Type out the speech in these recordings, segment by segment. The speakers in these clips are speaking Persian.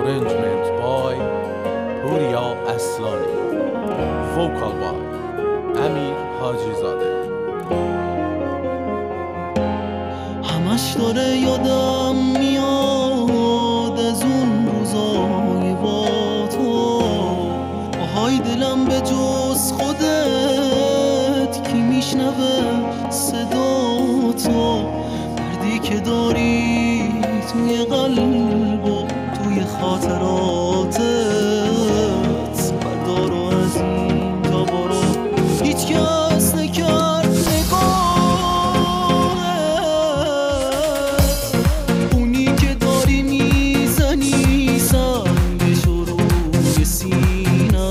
Arrangement by Puriya Aslani. Vocal by Amir Hajizade. همش داره یادم میاد از اون روزای با تو، آهای دلم به جز خودت کی میشنوه صدا تو، دردی که داری توی قلب و توی خاطراتت، بردار و از این جا برو، هیچ کس نکرد نگاهت، اونی که داری میزنی سنگشو روی سینه،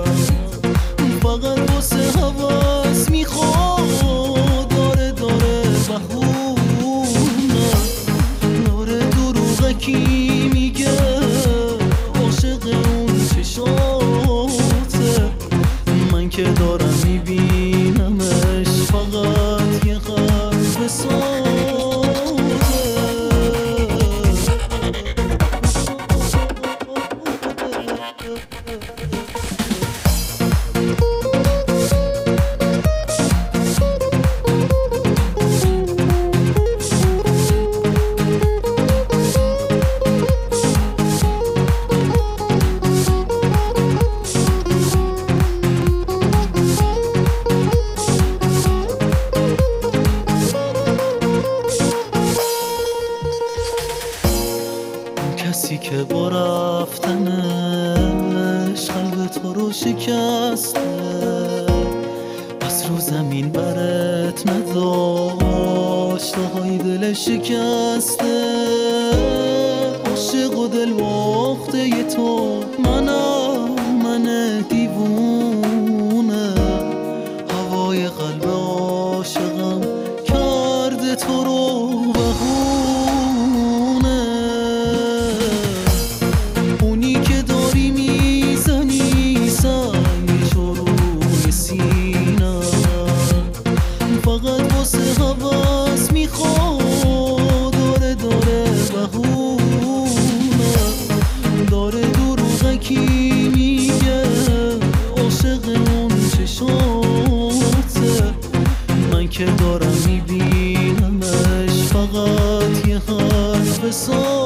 فقط واسه حواس میخواد، داره بهونه، داره دروغکی میگه عاشق اون چشاته، من که دارم میبینمش فقط یه قلب ساده. کسی که با رفتنش قلب تو رو شکسته، از رو زمین برت نداشت، آهای دل شکسته، عاشق و دل باخته ی تو منم، من دیوونه، هوای قلب عاشقم کرده تو رو بهونه، اونی که داری میزنی سنگشو روی سینه، فقط واسه حواس میخواد، داره بهونه، داره دروغکی میگه عاشق اون چشاته، من که دارم میبینمش فقط یه حرف ساده.